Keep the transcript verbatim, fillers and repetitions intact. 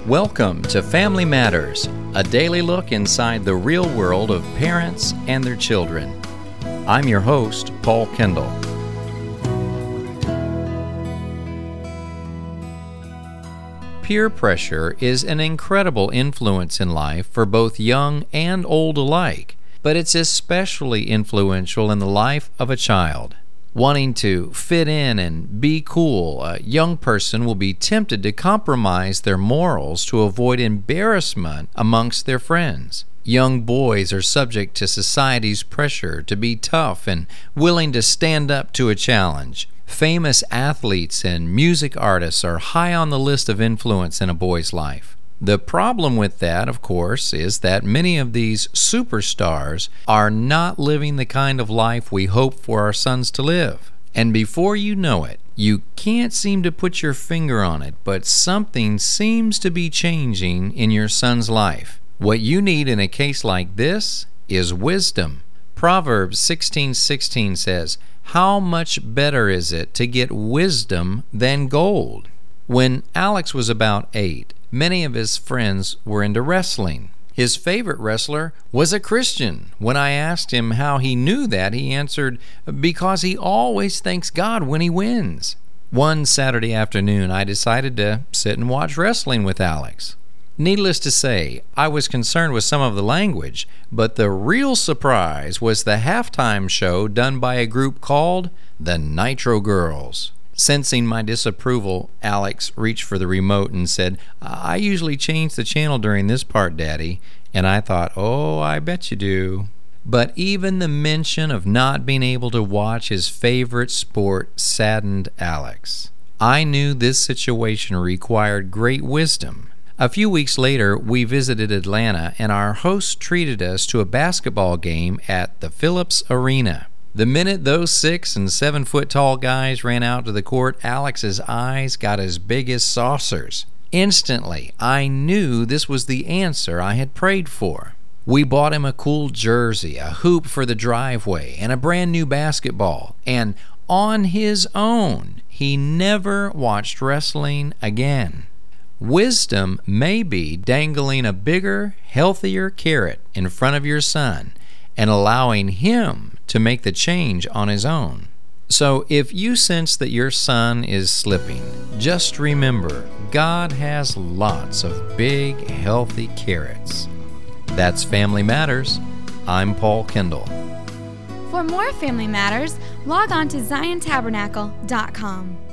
Welcome to Family Matters, a daily look inside the real world of parents and their children. I'm your host, Paul Kendall. Peer pressure is an incredible influence in life for both young and old alike, but it's especially influential in the life of a child. Wanting to fit in and be cool, a young person will be tempted to compromise their morals to avoid embarrassment amongst their friends. Young boys are subject to society's pressure to be tough and willing to stand up to a challenge. Famous athletes and music artists are high on the list of influence in a boy's life. The problem with that, of course, is that many of these superstars are not living the kind of life we hope for our sons to live. And before you know it, you can't seem to put your finger on it, but something seems to be changing in your son's life. What you need in a case like this is wisdom. Proverbs sixteen sixteen says, "How much better is it to get wisdom than gold?" When Alex was about eight, many of his friends were into wrestling. His favorite wrestler was a Christian. When I asked him how he knew that, he answered, "Because he always thanks God when he wins." One Saturday afternoon, I decided to sit and watch wrestling with Alex. Needless to say, I was concerned with some of the language, but the real surprise was the halftime show done by a group called the Nitro Girls. Sensing my disapproval, Alex reached for the remote and said, "I usually change the channel during this part, Daddy." And I thought, oh, I bet you do. But even the mention of not being able to watch his favorite sport saddened Alex. I knew this situation required great wisdom. A few weeks later, we visited Atlanta, and our host treated us to a basketball game at the Phillips Arena. The minute those six and seven foot tall guys ran out to the court, Alex's eyes got as big as saucers. Instantly, I knew this was the answer I had prayed for. We bought him a cool jersey, a hoop for the driveway, and a brand new basketball. And on his own, he never watched wrestling again. Wisdom may be dangling a bigger, healthier carrot in front of your son and allowing him to make the change on his own. So if you sense that your son is slipping, just remember, God has lots of big, healthy carrots. That's Family Matters. I'm Paul Kendall. For more Family Matters, log on to zion tabernacle dot com.